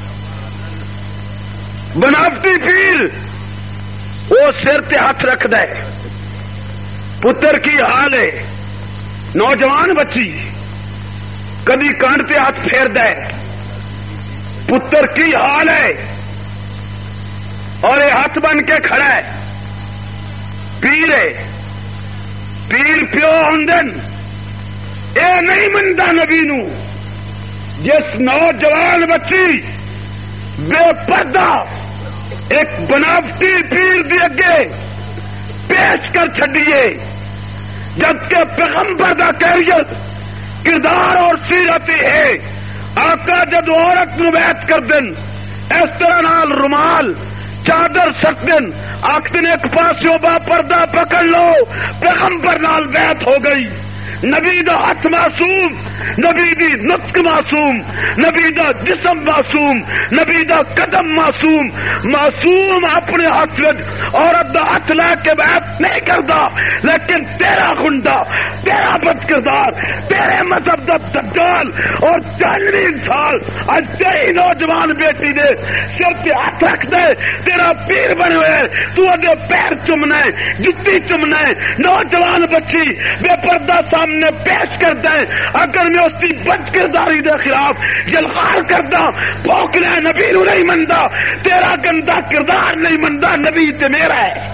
بناوٹی پیر وہ سر تے ہاتھ رکھ دے، پتر کی حال ہے، نوجوان بچی کبھی کان تے ہاتھ پھیر دے، پتر کی حال ہے، اور یہ ہاتھ بن کے کھڑا ہے پیر ہے پیر پیو ہوں اے نہیں منتا نبی نو جس نوجوان بچی بے پردہ ایک بناوٹی پیر دی اگے پیش کر چھڈیے جبکہ پیغمبر دا کیریئر کردار اور سیرت ہے آقا جد عورت نو بیعت کر دن اس طرح نال رومال چادر سٹ دن آخدن ایک پاسیوں با پردہ پکڑ لو پیغمبر نال بیعت ہو گئی نبی دا ہاتھ معصوم نبی دی نطق معصوم نبی دا جسم معصوم نبی دا قدم معصوم معصوم اپنے ہاتھ عورت دا ہاتھ لے کے بیعت نہیں کرتا لیکن تیرا گنڈا تیرا بد کردار تیرے مذہب دا دجال اور جانوی انسان آج تیری نوجوان بیٹی دے سر پہ ہاتھ رکھ دے تیرا پیر بنے ہوئے تو ادھے پیر چمنا ہے جتی چمنا ہے نوجوان بچی بے پردہ سامنے پیش کرتا ہے اگر میں اس کی بد کرداری دے خلاف جلخار کرتا بھوکنا نبی نو نہیں منتا تیرا گندا کردار نہیں منتا نبی تے میرا ہے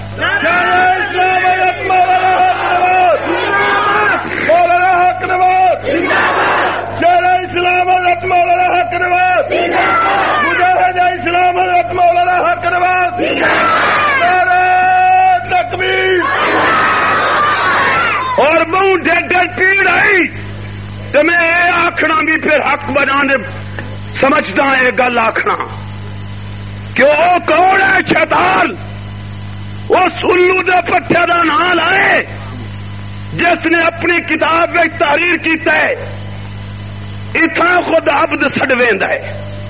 اور منہ ڈیڈ ڈیڈ پیڑ آئی تو میں یہ آخنا بھی پھر حق بنانے سمجھتا ہے یہ گل آخنا کہ وہ کون ہے شیطان وہ سلو دے پٹھے دا نام لائے جس نے اپنی کتاب میں تحریر کیتا ہے اتنا خود عبد سڑویندا ہے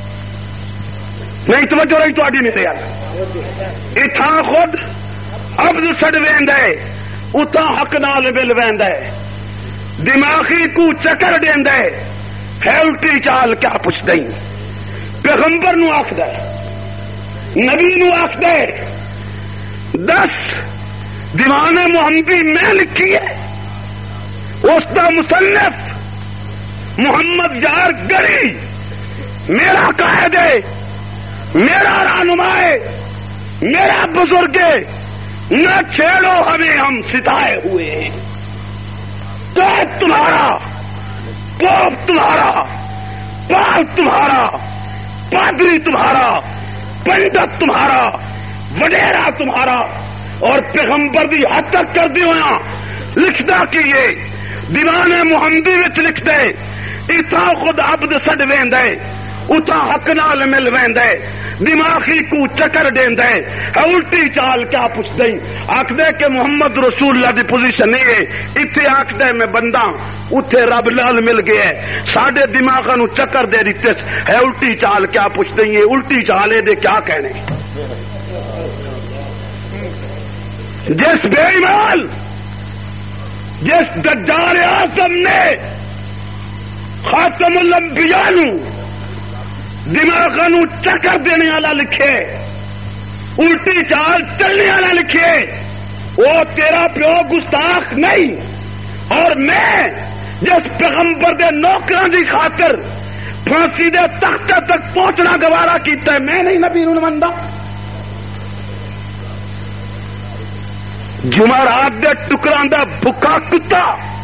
نہیں توجہ رہی تہاڈی میرے یار اتنا خود عبد سڑویندا ہے اتنا حق نال مل ویندا ہے دماغی کو چکر دیندا ہے ہے الٹی چال کیا پوچھدا ہی پیغمبر نو آکھدا ہے نبی نو آکھدا ہے دس دیوان محمدی میں لکھی ہے اس دا مصنف محمد یار گڑی میرا قائد ہے میرا رہنما ہے میرا بزرگ ہے نہ چھیڑو ہمیں ہم ستائے ہوئے ہیں تو تمہارا پوپ تمہارا پال تمہارا پادری تمہارا پنڈت تمہارا وڈیرا تمہارا اور پیغمبر دی حد تک کر دی ہویا لکھدا کیے دیوان محمدی وچ لکھ دے اتنا خود عبد سڈ ویندا ہے اتنا حق نال مل ویندا ہے دماغی کو چکر دیندا ہے الٹی چال کیا پوچھدا ہی آکھدے کہ محمد رسول اللہ دی پوزیشن نہیں ہے اتنے آکھدے میں بندہ اتنے رب لال مل گیا ہے ساڈے دماغاں نو چکر دے دتے ہے الٹی چال کیا پوچھدا ہی الٹی چال دے کیا کہنے جس بے ایمان جس دجال اعظم نے خاتم الانبیاء نو دماغ نو چکر دینے والا لکھے الٹی چال چلنے والا لکھے وہ تیرا پیو گستاخ نہیں اور میں جس پیغمبر دے نوکراں دی خاطر پھانسی دے تخت تک پہنچنا گوارا کیتا ہے میں نہیں نبی نو مندا جمعرات دے ٹکراں دا بھکا کتا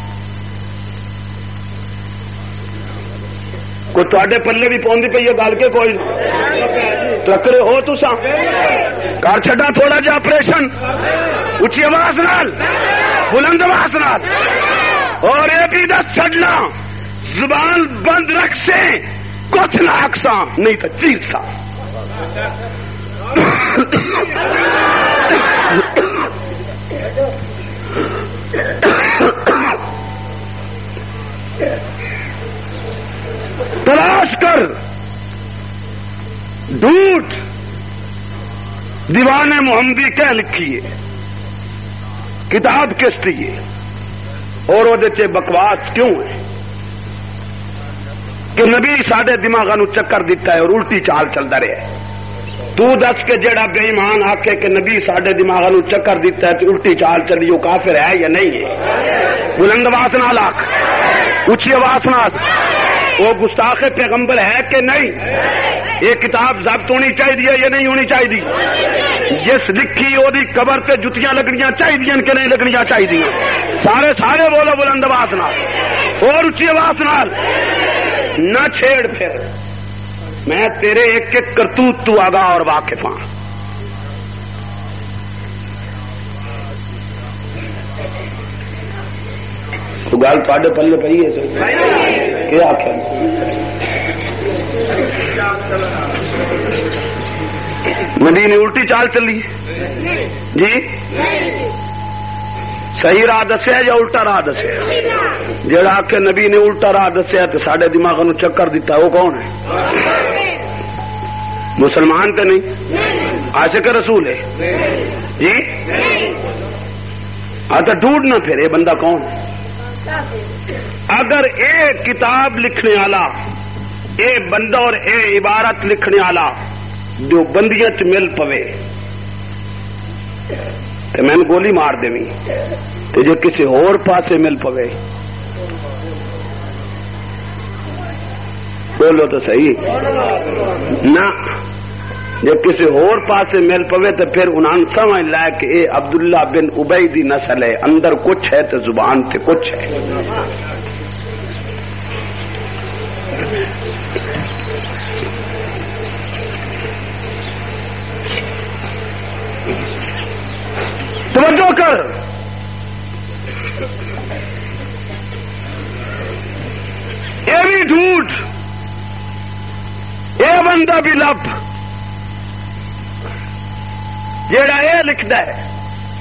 کوئی تواڈے پلے بھی پوندی پئی ہے گل کے کوئی ٹکرے ہو تساں کر چھڈا تھوڑا جا آپریشن اچھی آواز نال بلند آواز نال اور یہ بھی دس چھڈنا زبان بند رکھ سے کچھ نہ آکساں نہیں تو چیز سا تلاش کر ڈھونڈ دیوان محمدی کیا لکھی ہے کتاب کس دی ہے اور وہ بکواس کیوں ہے کہ نبی ساڈے دماغاں نو چکر دیتا ہے اور الٹی چال چلتا رہا ہے تو دس کے جڑا بے ایمان آکھے کہ نبی ساڈے دماغاں نو چکر دیتا ہے تو الٹی چال چلی وہ کافر ہے یا نہیں ہے بلند آواز نال آکھ اونچی آواز نال وہ گستاخ پیغمبر ہے کہ نہیں یہ کتاب ضبط ہونی چاہیے یا نہیں ہونی چاہیے؟ جس لکھی وہ قبر تے جتیاں لگنیاں چاہیے کہ نہیں لگنیاں چاہیے؟ سارے سارے بولو بلند آواز نال اور اچھی آواز نال، نہ چھیڑ پھر، میں تیرے ایک ایک کرتوت تو آگاہ اور واقف ہاں۔ تو گل تے پلے پی ہے کیا آخر؟ مدینے الٹی چال چلی جی؟ صحیح راہ دسیا یا الٹا راہ دسیا؟ جڑا آ کے نبی نے الٹا راہ دسیا تو سارے دماغ نو چکر دیتا وہ کون ہے؟ مسلمان تو نہیں، عاشق رسول ہے جی؟ آ تو ڈھونڈ نہ پھر یہ بندہ کون ہے؟ اگر اے کتاب لکھنے والا، اے بندہ اور اے عبارت لکھنے والا جو بندیاں چ مل پوے تو میں گولی مار دینی، تو جو کسی اور پاسے مل پوے بولو تو صحیح نہ، جب کسی اور پاسے مل پوے تو پھر انہوں نے سمجھ لایا کہ اے عبداللہ بن ابی دی نسل ہے، اندر کچھ ہے تو زبان تے کچھ ہے۔ توجہ کر، یہ بھی جھوٹ، یہ بندہ بھی لب جیڑا یہ لکھتا ہے